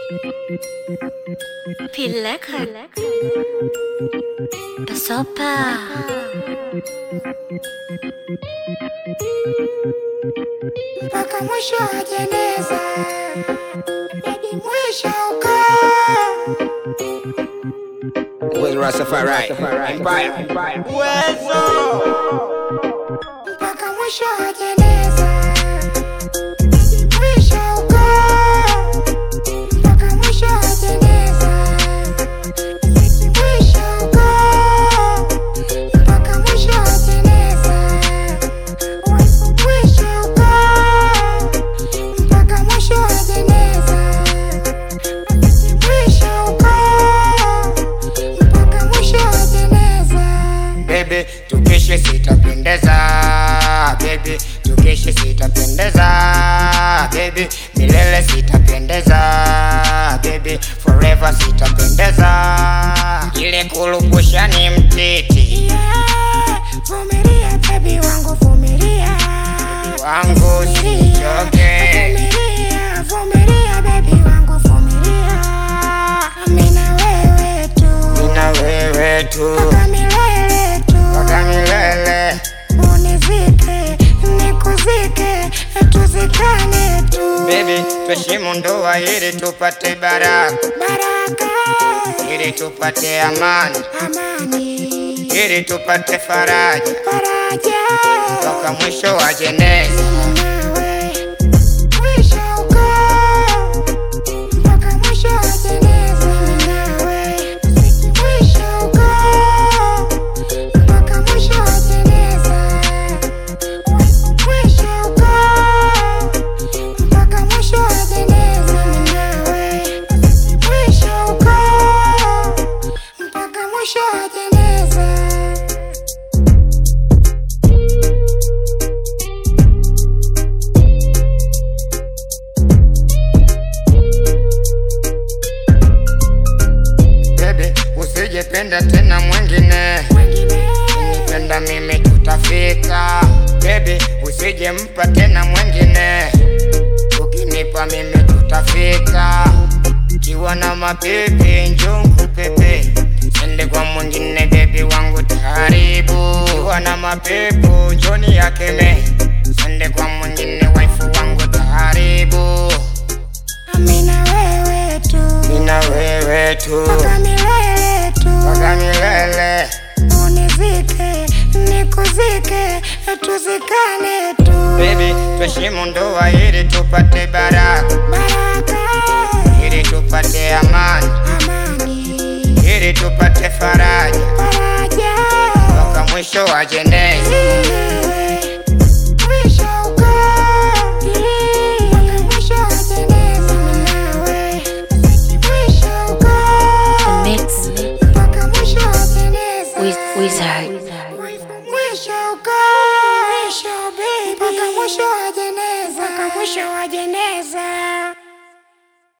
Pileka Pasopa mpaka mwisho wa jeneza, hadi mwisho uko. With Rastafari Empire. Mpaka mwisho wa jeneza, hadi mwisho uko. Mpaka mwisho wa jeneza, hadi mwisho uko. Mpaka mwisho wa jeneza, mwisho uko. Mpaka mwisho wa jeneza, hadi mwisho uko. Mpaka mwisho wa jeneza. Baby, tukeshe sitapendeza. Baby, tukeshe sitapendeza. Baby, milele sitapendeza. Baby, forever sitapendeza. Ile kulupusha ni mtiti. Yeah, vumilia baby wangu, vumilia Wangu sichoke. Vumilia, vumilia baby wangu, vumilia. Mimi na wewe tu, Nina wewe tu mpaka milele tu. mpaka milele. Unizike, nikuzike, tuzikane tu. Baby, tuheshimu ndoa ili tupate baraka, Baraka, ili tupate amani, amani, ili tupate faraja faraja. mpaka mwisho wa jeneza. Nawe, mwisho uko. Mpaka mwisho wa jeneza. Nawe, mwisho uko. Mpaka mwisho wa jeneza. Mwisho uko. Mpaka mwisho wa jeneza. Nawe, mwisho uko. Mpaka mwisho wa jeneza. Baby, usijependa tena mwingine, nipenda mimi tutafika. Baby, usijempa tena mwingine, ukinipa mimi tutafika. Kiwa na mapepe njongu pepe, sende kwa mwingine baby wangu taharibu. Kiwa na mapepo njoni yakeme, sende kwa mwingine waifu wangu taharibu. Mimi na wewe tu, Nina wewe tu mpaka milele tu. mpaka milele. Unizike, nikuzike, tuzikane tu. Baby, tuheshimu ndoa ili tupate baraka, Baraka, ili tupate amani, amani, ili tupate faraja faraja. mpaka mwisho wa jeneza. Nawe, mwisho uko. Mpaka mwisho wa jeneza. Nawe, mwisho uko. Mix Mpaka mwisho wa jeneza. Wizard Mwisho uko. Mwisho baby. Mpaka mwisho wa jeneza. Mpaka mwisho wa jeneza.